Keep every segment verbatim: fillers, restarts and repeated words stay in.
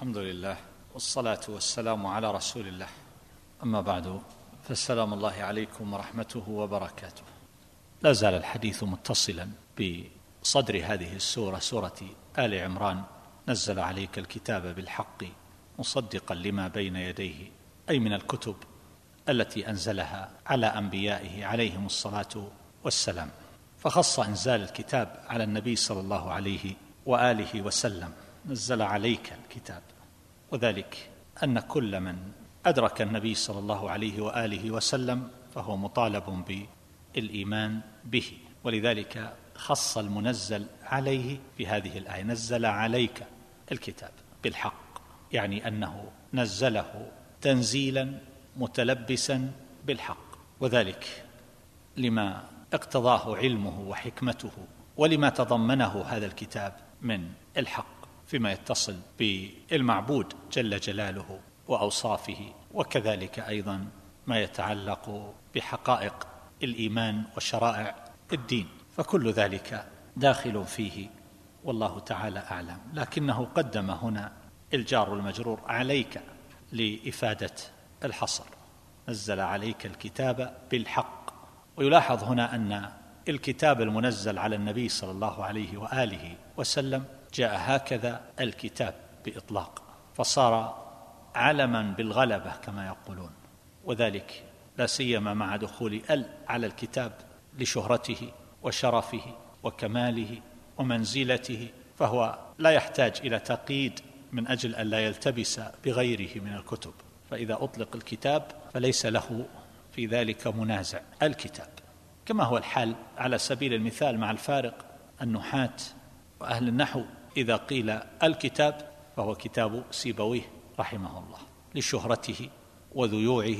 الحمد لله والصلاة والسلام على رسول الله، أما بعد، فالسلام الله عليكم ورحمته وبركاته. لا زال الحديث متصلا بصدر هذه السورة، سورة آل عمران: نزل عليك الكتاب بالحق مصدقا لما بين يديه، أي من الكتب التي أنزلها على أنبيائه عليهم الصلاة والسلام. فخص إنزال الكتاب على النبي صلى الله عليه وآله وسلم: نزل عليك الكتاب، وذلك أن كل من أدرك النبي صلى الله عليه وآله وسلم فهو مطالب بالإيمان به، ولذلك خص المنزل عليه في هذه الآية: نزل عليك الكتاب بالحق، يعني أنه نزله تنزيلا متلبسا بالحق، وذلك لما اقتضاه علمه وحكمته ولما تضمنه هذا الكتاب من الحق فيما يتصل بالمعبود جل جلاله وأوصافه، وكذلك أيضا ما يتعلق بحقائق الإيمان وشرائع الدين، فكل ذلك داخل فيه والله تعالى أعلم. لكنه قدم هنا الجار والمجرور عليك لإفادة الحصر: نزل عليك الكتاب بالحق. ويلاحظ هنا أن الكتاب المنزل على النبي صلى الله عليه وآله وسلم جاء هكذا الكتاب بإطلاق، فصار علما بالغلبة كما يقولون، وذلك لا سيما مع دخول ال على الكتاب لشهرته وشرفه وكماله ومنزلته، فهو لا يحتاج إلى تقييد من أجل أن لا يلتبس بغيره من الكتب، فإذا أطلق الكتاب فليس له في ذلك منازع، الكتاب. كما هو الحال على سبيل المثال مع الفارق النحاة وأهل النحو: إذا قيل الكتاب فهو كتاب سيبويه رحمه الله لشهرته وذيوعه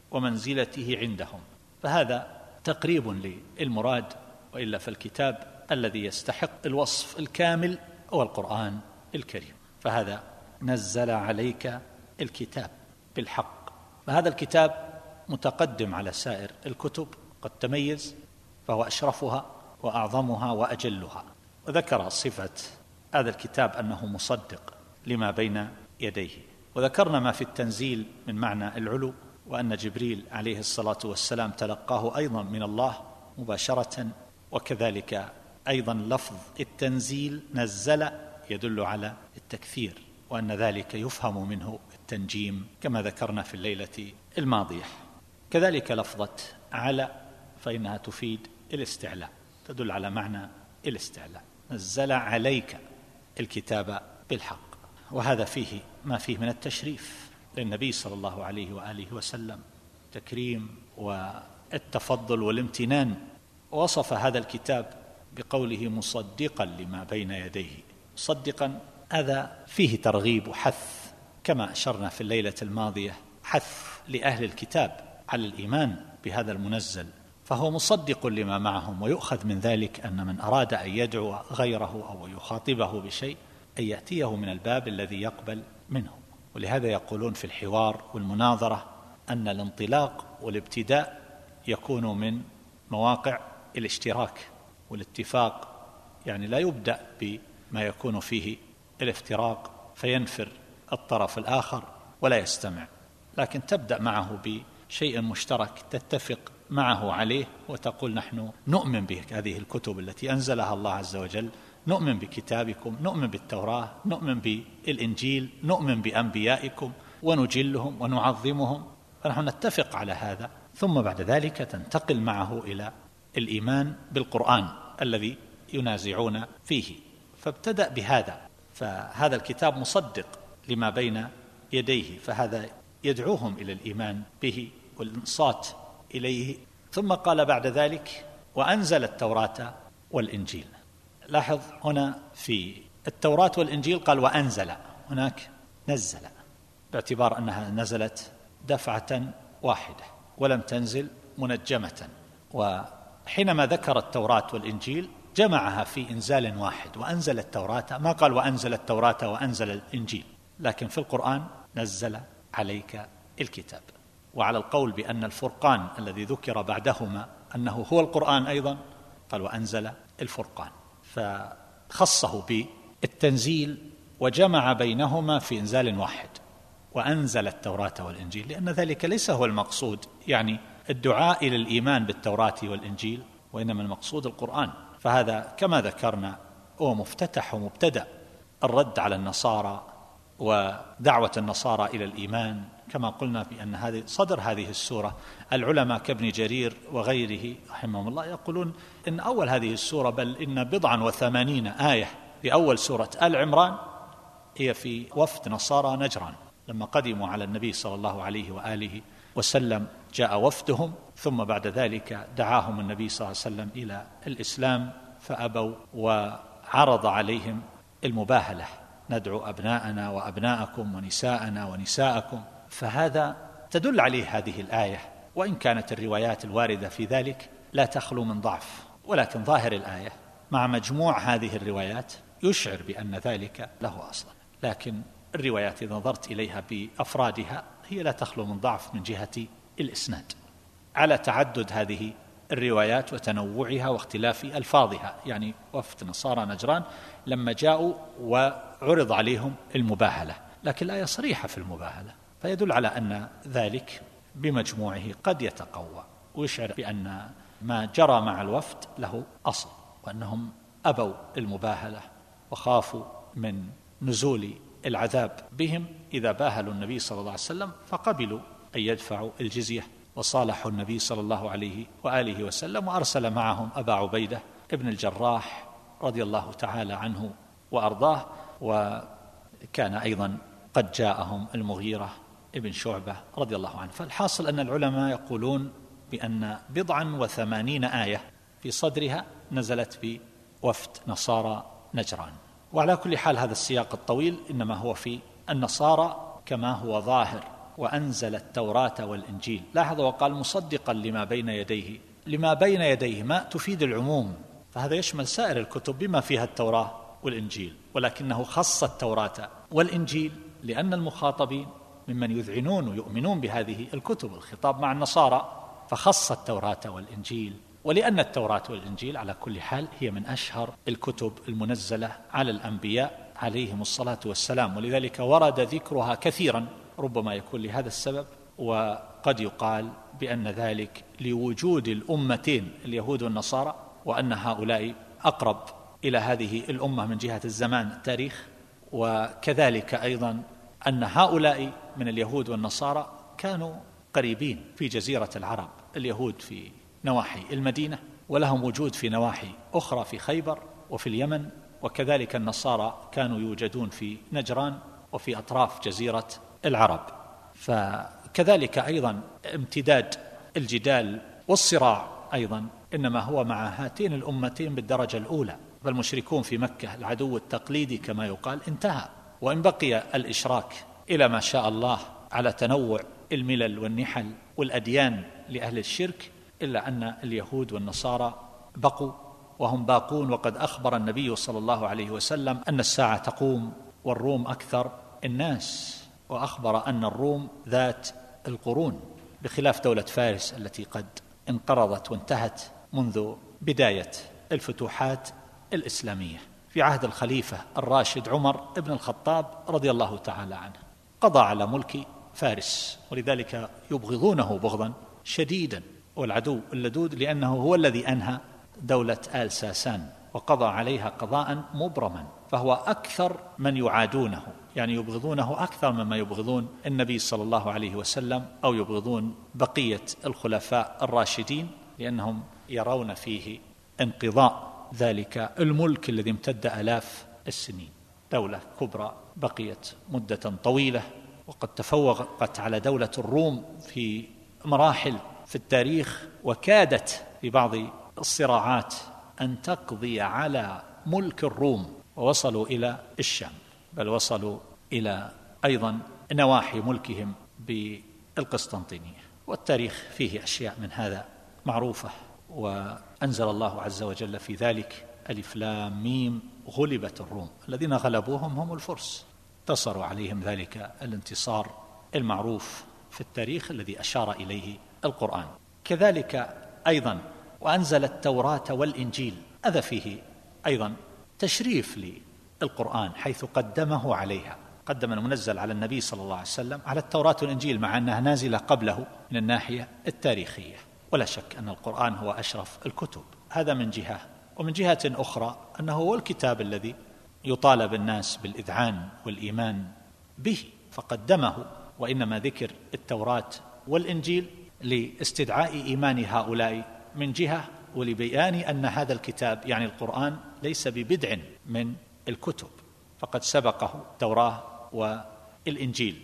ومنزلته عندهم، فهذا تقريب للمراد، وإلا فالكتاب الذي يستحق الوصف الكامل هو القرآن الكريم. فهذا نزل عليك الكتاب بالحق، فهذا الكتاب متقدم على سائر الكتب، قد تميز، فهو أشرفها وأعظمها وأجلها. وذكر صفة هذا الكتاب أنه مصدق لما بين يديه، وذكرنا ما في التنزيل من معنى العلو، وأن جبريل عليه الصلاة والسلام تلقاه أيضا من الله مباشرة، وكذلك أيضا لفظ التنزيل نزل يدل على التكثير، وأن ذلك يفهم منه التنجيم كما ذكرنا في الليلة الماضية. كذلك لفظة على فإنها تفيد الاستعلاء، تدل على معنى الاستعلاء: نزل عليك الكتاب بالحق. وهذا فيه ما فيه من التشريف للنبي صلى الله عليه وآله وسلم، تكريم والتفضل والامتنان. ووصف هذا الكتاب بقوله مصدقا لما بين يديه. مصدقا هذا فيه ترغيب وحث، كما أشرنا في الليلة الماضية، حث لأهل الكتاب على الإيمان بهذا المنزل، فهو مصدق لما معهم. ويؤخذ من ذلك أن من أراد أن يدعو غيره أو يخاطبه بشيء أن يأتيه من الباب الذي يقبل منه. ولهذا يقولون في الحوار والمناظرة أن الانطلاق والابتداء يكون من مواقع الاشتراك والاتفاق، يعني لا يبدأ بما يكون فيه الافتراق فينفر الطرف الآخر ولا يستمع، لكن تبدأ معه بشيء مشترك تتفق معه عليه، وتقول: نحن نؤمن بهذه الكتب التي أنزلها الله عز وجل، نؤمن بكتابكم، نؤمن بالتوراة، نؤمن بالإنجيل، نؤمن بأنبيائكم ونجلهم ونعظمهم، فنحن نتفق على هذا. ثم بعد ذلك تنتقل معه إلى الإيمان بالقرآن الذي ينازعون فيه، فابتدأ بهذا. فهذا الكتاب مصدق لما بين يديه، فهذا يدعوهم إلى الإيمان به والانصات إليه. ثم قال بعد ذلك: وأنزل التوراة والإنجيل. لاحظ هنا في التوراة والإنجيل قال وأنزل، هناك نزل، باعتبار أنها نزلت دفعة واحدة ولم تنزل منجمة. وحينما ذكر التوراة والإنجيل جمعها في إنزال واحد: وأنزل التوراة، ما قال وأنزل التوراة وأنزل الإنجيل، لكن في القرآن نزل عليك الكتاب. وعلى القول بأن الفرقان الذي ذكر بعدهما أنه هو القرآن أيضا، قال وأنزل الفرقان، فخصه بالتنزيل وجمع بينهما في إنزال واحد، وأنزل التوراة والإنجيل، لأن ذلك ليس هو المقصود يعني الدعاء إلى الإيمان بالتوراة والإنجيل، وإنما المقصود القرآن. فهذا كما ذكرنا هو مفتتح ومبتدأ الرد على النصارى ودعوة النصارى إلى الإيمان، كما قلنا بأن هذه صدر هذه السورة. العلماء كابن جرير وغيره رحمهم الله يقولون إن أول هذه السورة، بل إن بضعا وثمانين آية في أول سورة آل عمران هي في وفد نصارى نجران لما قدموا على النبي صلى الله عليه وآله وسلم. جاء وفدهم، ثم بعد ذلك دعاهم النبي صلى الله عليه وسلم إلى الإسلام فأبوا، وعرض عليهم المباهلة: ندعو أبناءنا وأبناءكم ونساءنا ونساءكم. فهذا تدل عليه هذه الآية، وإن كانت الروايات الواردة في ذلك لا تخلو من ضعف، ولكن ظاهر الآية مع مجموع هذه الروايات يشعر بأن ذلك له أصلا. لكن الروايات إذا نظرت إليها بأفرادها هي لا تخلو من ضعف من جهة الإسناد، على تعدد هذه الروايات وتنوعها واختلاف ألفاظها. يعني وفد نصارى نجران لما جاءوا وعرض عليهم المباهلة، لكن الآية صريحة في المباهلة، فيدل على أن ذلك بمجموعه قد يتقوى، ويشعر بأن ما جرى مع الوفد له أصل، وأنهم أبوا المباهلة وخافوا من نزول العذاب بهم إذا باهلوا النبي صلى الله عليه وسلم، فقبلوا أن يدفعوا الجزية، وصالحوا النبي صلى الله عليه وآله وسلم، وأرسل معهم أبا عبيدة ابن الجراح رضي الله تعالى عنه وأرضاه. وكان أيضا قد جاءهم المغيرة ابن شعبة رضي الله عنه. فالحاصل أن العلماء يقولون بأن بضعا وثمانين آية في صدرها نزلت بوفد نصارى نجران. وعلى كل حال هذا السياق الطويل إنما هو في النصارى كما هو ظاهر. وأنزل التوراة والإنجيل، لاحظ وقال مصدقا لما بين يديه. لما بين يديه ما تفيد العموم، فهذا يشمل سائر الكتب بما فيها التوراة والإنجيل، ولكنه خص التوراة والإنجيل لأن المخاطبين ممن يذعنون ويؤمنون بهذه الكتب، الخطاب مع النصارى، فخص التوراة والإنجيل. ولأن التوراة والإنجيل على كل حال هي من أشهر الكتب المنزلة على الأنبياء عليهم الصلاة والسلام، ولذلك ورد ذكرها كثيرا، ربما يكون لهذا السبب، وقد يقال بأن ذلك لوجود الأمتين اليهود والنصارى، وأن هؤلاء أقرب إلى هذه الأمة من جهة الزمان التاريخ، وكذلك أيضا أن هؤلاء من اليهود والنصارى كانوا قريبين في جزيرة العرب، اليهود في نواحي المدينة، ولهم وجود في نواحي أخرى في خيبر وفي اليمن، وكذلك النصارى كانوا يوجدون في نجران وفي أطراف جزيرة العرب. فكذلك أيضا امتداد الجدال والصراع أيضا إنما هو مع هاتين الأمتين بالدرجة الأولى، فالمشركون في مكة العدو التقليدي كما يقال انتهى، وإن بقي الإشراك إلى ما شاء الله على تنوع الملل والنحل والأديان لأهل الشرك، إلا أن اليهود والنصارى بقوا وهم باقون. وقد أخبر النبي صلى الله عليه وسلم أن الساعة تقوم والروم أكثر الناس، وأخبر أن الروم ذات القرون، بخلاف دولة فارس التي قد انقرضت وانتهت منذ بداية الفتوحات الإسلامية في عهد الخليفة الراشد عمر بن الخطاب رضي الله تعالى عنه. قضى على ملك فارس، ولذلك يبغضونه بغضا شديدا، والعدو اللدود، لأنه هو الذي أنهى دولة آل ساسان وقضى عليها قضاء مبرما، فهو أكثر من يعادونه، يعني يبغضونه أكثر مما يبغضون النبي صلى الله عليه وسلم أو يبغضون بقية الخلفاء الراشدين، لأنهم يرون فيه انقضاء ذلك الملك الذي امتد آلاف السنين. دولة كبرى بقيت مدة طويلة، وقد تفوقت على دولة الروم في مراحل في التاريخ، وكادت في بعض الصراعات أن تقضي على ملك الروم، ووصلوا إلى الشام، بل وصلوا إلى أيضا نواحي ملكهم بالقسطنطينية. والتاريخ فيه أشياء من هذا معروفة. وأنزل الله عز وجل في ذلك ألف لام ميم غلبت الروم، الذين غلبوهم هم الفرس، انتصروا عليهم ذلك الانتصار المعروف في التاريخ الذي أشار إليه القرآن. كذلك أيضا وأنزل التوراة والإنجيل، هذا فيه أيضا تشريف القرآن، حيث قدمه عليها، قدم المنزل على النبي صلى الله عليه وسلم على التوراة والإنجيل، مع أنها نازلة قبله من الناحية التاريخية. ولا شك أن القرآن هو أشرف الكتب، هذا من جهة. ومن جهة أخرى أنه هو الكتاب الذي يطالب الناس بالإذعان والإيمان به، فقدمه. وإنما ذكر التوراة والإنجيل لاستدعاء إيمان هؤلاء من جهة، ولبيان أن هذا الكتاب يعني القرآن ليس ببدع من الكتب، فقد سبقه التوراة والإنجيل،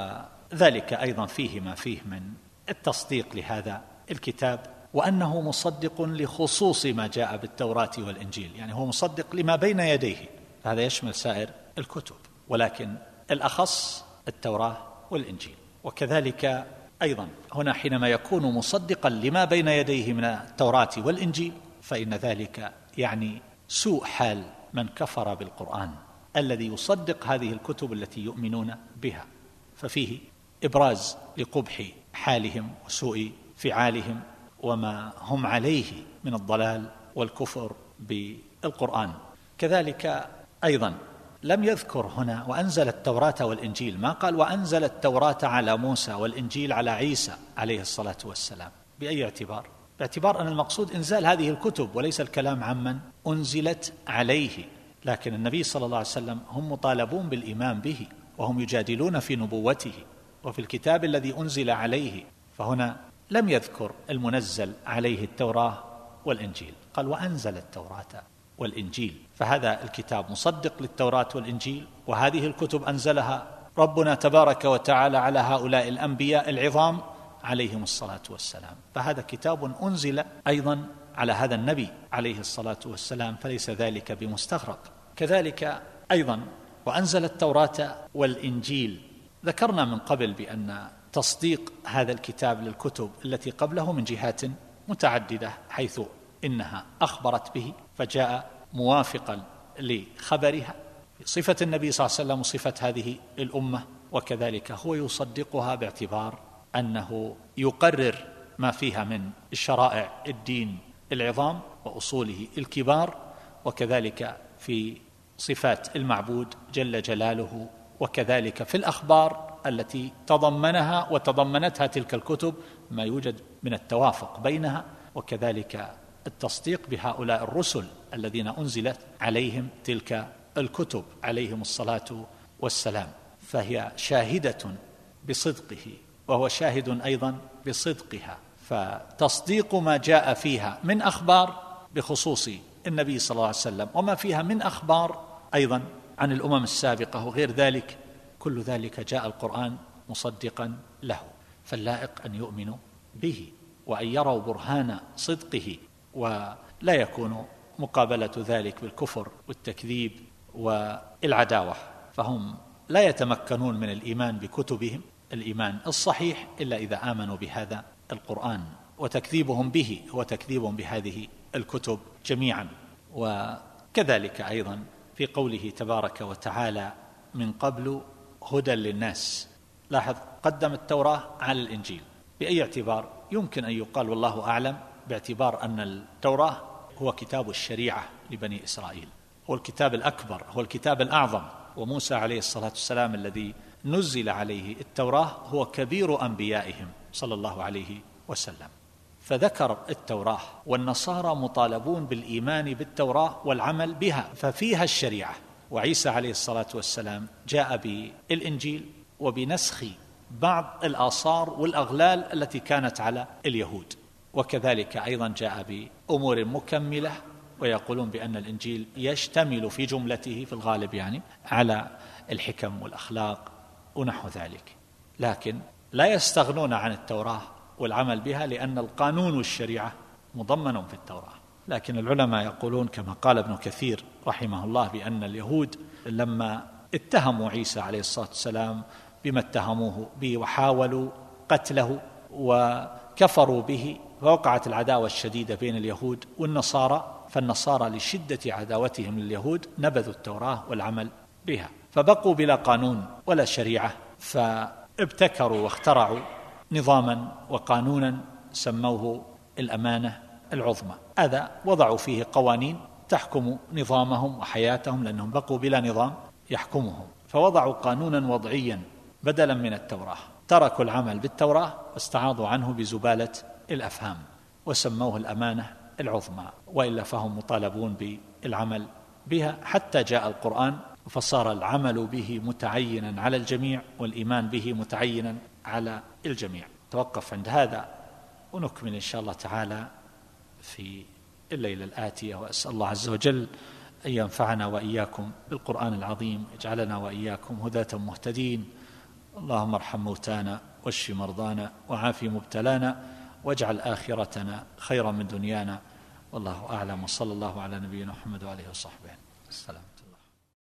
وذلك أيضا فيه ما فيه من التصديق لهذا الكتاب، وأنه مصدق لخصوص ما جاء بالتوراة والإنجيل، يعني هو مصدق لما بين يديه، هذا يشمل سائر الكتب، ولكن الأخص التوراة والإنجيل. وكذلك أيضا هنا حينما يكون مصدقا لما بين يديه من التوراة والإنجيل، فإن ذلك يعني سوء حال من كفر بالقرآن الذي يصدق هذه الكتب التي يؤمنون بها، ففيه إبراز لقبح حالهم وسوء فعالهم وما هم عليه من الضلال والكفر بالقرآن. كذلك أيضا لم يذكر هنا وأنزل التوراة والإنجيل، ما قال وأنزل التوراة على موسى والإنجيل على عيسى عليه الصلاة والسلام. بأي اعتبار؟ باعتبار أن المقصود إنزال هذه الكتب وليس الكلام عمن أنزلت عليه، لكن النبي صلى الله عليه وسلم هم مطالبون بالإيمان به، وهم يجادلون في نبوته وفي الكتاب الذي أنزل عليه، فهنا لم يذكر المنزل عليه التوراة والإنجيل، قال وأنزل التوراة والإنجيل، فهذا الكتاب مصدق للتوراة والإنجيل، وهذه الكتب أنزلها ربنا تبارك وتعالى على هؤلاء الأنبياء العظام عليهم الصلاة والسلام، فهذا كتاب أنزل أيضا على هذا النبي عليه الصلاة والسلام، فليس ذلك بمستغرب. كذلك أيضا وأنزل التوراة والإنجيل، ذكرنا من قبل بأن تصديق هذا الكتاب للكتب التي قبله من جهات متعددة، حيث إنها أخبرت به فجاء موافقا لخبرها في صفة النبي صلى الله عليه وسلم وصفة هذه الأمة، وكذلك هو يصدقها باعتبار أنه يقرر ما فيها من شرائع الدين العظام وأصوله الكبار، وكذلك في صفات المعبود جل جلاله، وكذلك في الأخبار التي تضمنها وتضمنتها تلك الكتب ما يوجد من التوافق بينها، وكذلك التصديق بهؤلاء الرسل الذين أنزلت عليهم تلك الكتب عليهم الصلاة والسلام، فهي شاهدة بصدقه وهو شاهد أيضا بصدقها، فتصديق ما جاء فيها من أخبار بخصوص النبي صلى الله عليه وسلم وما فيها من أخبار أيضا عن الأمم السابقة وغير ذلك، كل ذلك جاء القرآن مصدقا له، فاللائق أن يؤمنوا به وأن يروا برهان صدقه، ولا يكون مقابلة ذلك بالكفر والتكذيب والعداوة، فهم لا يتمكنون من الإيمان بكتبهم الإيمان الصحيح إلا إذا آمنوا بهذا القرآن، وتكذيبهم به هو تكذيب بهذه الكتب جميعا. وكذلك أيضا في قوله تبارك وتعالى من قبل هدى للناس، لاحظ قدم التوراة على الإنجيل، بأي اعتبار؟ يمكن أن يقال والله أعلم باعتبار أن التوراة هو كتاب الشريعة لبني إسرائيل، هو الكتاب الأكبر، هو الكتاب الأعظم، وموسى عليه الصلاة والسلام الذي نزل عليه التوراة هو كبير أنبيائهم صلى الله عليه وسلم، فذكر التوراة، والنصارى مطالبون بالإيمان بالتوراة والعمل بها ففيها الشريعة، وعيسى عليه الصلاة والسلام جاء بالإنجيل وبنسخ بعض الآثار والأغلال التي كانت على اليهود، وكذلك أيضا جاء بأمور مكملة، ويقولون بأن الإنجيل يشتمل في جملته في الغالب يعني على الحكم والأخلاق ونحو ذلك، لكن لا يستغنون عن التوراة والعمل بها لأن القانون والشريعة مضمن في التوراة. لكن العلماء يقولون كما قال ابن كثير رحمه الله بأن اليهود لما اتهموا عيسى عليه الصلاة والسلام بما اتهموه به وحاولوا قتله وكفروا به، فوقعت العداوة الشديدة بين اليهود والنصارى، فالنصارى لشدة عداوتهم لليهود نبذوا التوراة والعمل بها، فبقوا بلا قانون ولا شريعة، فابتكروا واخترعوا نظاما وقانونا سموه الأمانة العظمى، هذا وضعوا فيه قوانين تحكم نظامهم وحياتهم، لأنهم بقوا بلا نظام يحكمهم، فوضعوا قانونا وضعيا بدلا من التوراة، تركوا العمل بالتوراة واستعاضوا عنه بزبالة الأفهام وسموه الأمانة العظمى، وإلا فهم مطالبون بالعمل بها حتى جاء القرآن، فصار العمل به متعينا على الجميع والإيمان به متعينا على الجميع. توقف عند هذا ونكمل إن شاء الله تعالى في الليلة الآتية، وأسأل الله عز وجل أن ينفعنا وإياكم بالقرآن العظيم، يجعلنا وإياكم هداة مهتدين. اللهم ارحم موتانا واشف مرضانا وعاف مبتلانا واجعل آخرتنا خيرا من دنيانا، والله أعلم، وصلى الله على نبينا محمد وآله وصحبه. السلام.